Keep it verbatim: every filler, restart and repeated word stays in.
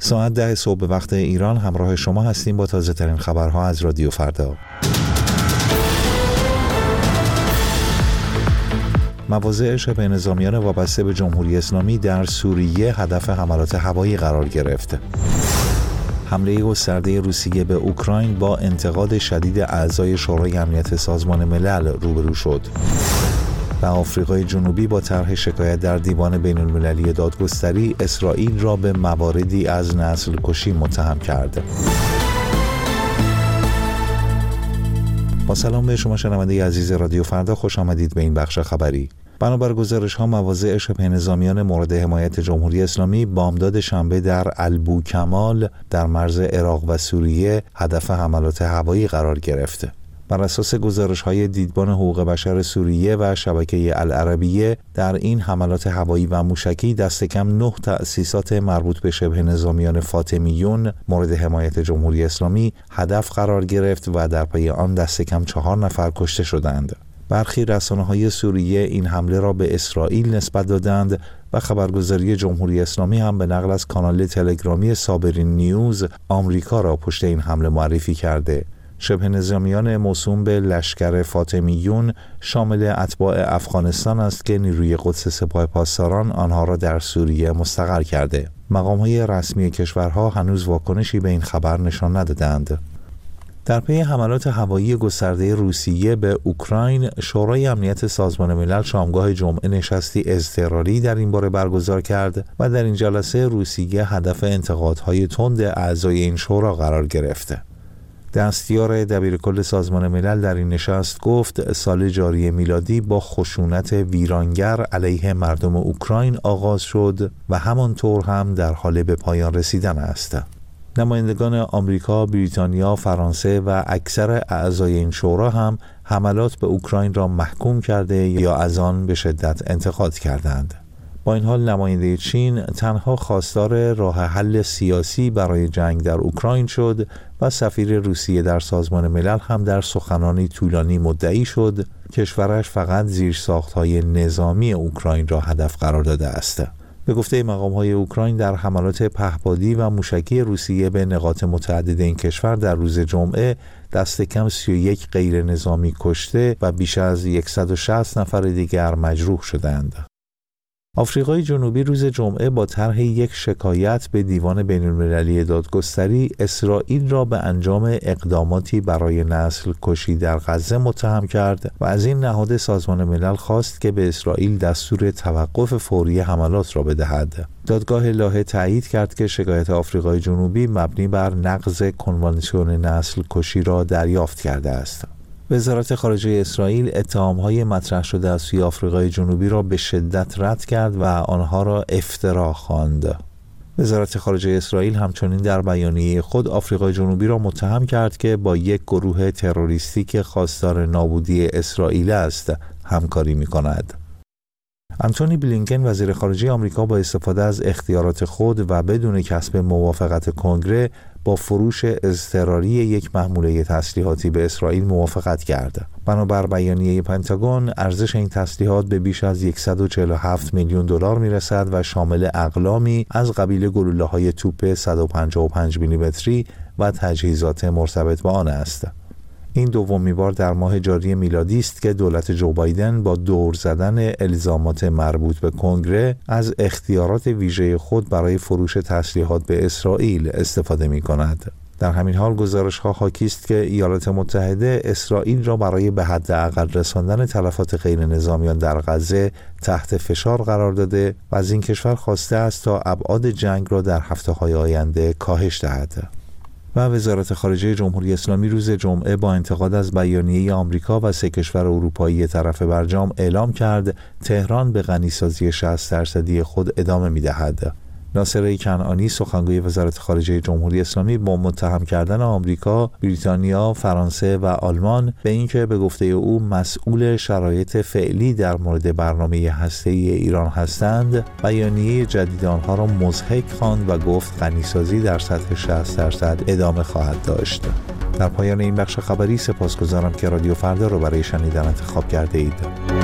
ساعت ده صبح به وقت ایران همراه شما هستیم با تازه ترین خبرها از رادیو فردا. مواضع شبه نظامیان وابسته به جمهوری اسلامی در سوریه هدف حملات هوایی قرار گرفت. حمله گسترده روسیه به اوکراین با انتقاد شدید اعضای شورای امنیت سازمان ملل روبرو شد. و آفریقای جنوبی با طرح شکایت در دیوان بین المللی دادگستری اسرائیل را به مواردی از نسل کشی متهم کرد. با سلام به شما شنونده عزیز رادیو فردا، خوش آمدید به این بخش خبری. بنابر گزارش‌ها مواضع شبه نظامیان مورد حمایت جمهوری اسلامی بامداد شنبه در البوکمال در مرز عراق و سوریه هدف حملات هوایی قرار گرفت. بر اساس گزارش‌های دیدبان حقوق بشر سوریه و شبکه العربیه، در این حملات هوایی و موشکی دست کم نه تأسیسات مربوط به شبه نظامیان فاطمیون مورد حمایت جمهوری اسلامی هدف قرار گرفت و در پی آن دست کم چهار نفر کشته شدند. برخی رسانه‌های سوریه این حمله را به اسرائیل نسبت دادند و خبرگزاری جمهوری اسلامی هم به نقل از کانال تلگرامی صابرین نیوز آمریکا را پشت این حمله معرفی کرده. شبه نظامیان موسوم به لشکر فاطمیون شامل اتباع افغانستان است که نیروی قدس سپاه پاسداران آنها را در سوریه مستقر کرده. مقام‌های رسمی کشورها هنوز واکنشی به این خبر نشان ندادند. در پی حملات هوایی گسترده روسیه به اوکراین، شورای امنیت سازمان ملل شامگاه جمعه نشستی اضطراری در این باره برگزار کرد و در این جلسه روسیه هدف انتقادهای تند اعضای این شورا قرار گرفت. دستیار دبیرکل سازمان ملل در این نشست گفت سال جاری میلادی با خشونت ویرانگر علیه مردم اوکراین آغاز شد و همانطور هم در حال به پایان رسیدن است. نمایندگان آمریکا، بریتانیا، فرانسه و اکثر اعضای این شورا هم حملات به اوکراین را محکوم کرده یا از آن به شدت انتقاد کردند. با این حال نماینده چین تنها خواستار راه حل سیاسی برای جنگ در اوکراین شد و سفیر روسیه در سازمان ملل هم در سخنانی طولانی مدعی شد کشورش فقط زیرساخت‌های نظامی اوکراین را هدف قرار داده است. به گفته مقام‌های اوکراین، در حملات پهپادی و موشکی روسیه به نقاط متعدد این کشور در روز جمعه دست کم سی و یک غیر نظامی کشته و بیش از صد و شصت نفر دیگر مجروح شدند. آفریقای جنوبی روز جمعه با طرح یک شکایت به دیوان بین المللی دادگستری اسرائیل را به انجام اقداماتی برای نسل کشی در غزه متهم کرد و از این نهاد سازمان ملل خواست که به اسرائیل دستور توقف فوری حملات را بدهد. دادگاه لاهه تایید کرد که شکایت آفریقای جنوبی مبنی بر نقض کنوانسیون نسل کشی را دریافت کرده است. وزارت خارجه اسرائیل اتهام‌های مطرح شده از سوی آفریقای جنوبی را به شدت رد کرد و آنها را افترا خواند. وزارت خارجه اسرائیل همچنین در بیانیه خود آفریقای جنوبی را متهم کرد که با یک گروه تروریستی که خواستار نابودی اسرائیل است همکاری می‌کند. آنتونی بلینکن وزیر خارجه آمریکا با استفاده از اختیارات خود و بدون کسب موافقت کنگره با فروش اضطراری یک محموله تسلیحاتی به اسرائیل موافقت کرد. بنابر بیانیه پنتاگون، ارزش این تسلیحات به بیش از صد و چهل و هفت میلیون دلار میرسد و شامل اقلامی از قبیل گلوله‌های توپ صد و پنجاه و پنج میلیمتری و تجهیزات مرتبط با آن است. این دومین بار در ماه جاری میلادی است که دولت جو بایدن با دور زدن الزامات مربوط به کنگره از اختیارات ویژه خود برای فروش تسلیحات به اسرائیل استفاده می کند. در همین حال گزارش‌ها حاکی است که ایالات متحده اسرائیل را برای به حداقل رساندن تلفات غیر نظامیان در غزه تحت فشار قرار داده و از این کشور خواسته است تا ابعاد جنگ را در هفته‌های آینده کاهش دهد. و وزارت خارجه جمهوری اسلامی روز جمعه با انتقاد از بیانیه آمریکا و سه کشور اروپایی طرف برجام اعلام کرد تهران به غنیسازی شصت درصدی خود ادامه می‌دهد. ناصر کنعانی سخنگوی وزارت خارجه جمهوری اسلامی با متهم کردن آمریکا، بریتانیا، فرانسه و آلمان به اینکه به گفته او مسئول شرایط فعلی در مورد برنامه هسته‌ای ایران هستند، بیانیه جدید آنها را مضحک خواند و گفت غنیسازی در سطح شصت درصد ادامه خواهد داشت. در پایان این بخش خبری سپاسگزارم که رادیو فردا را برای شنیدن انتخاب کرده اید.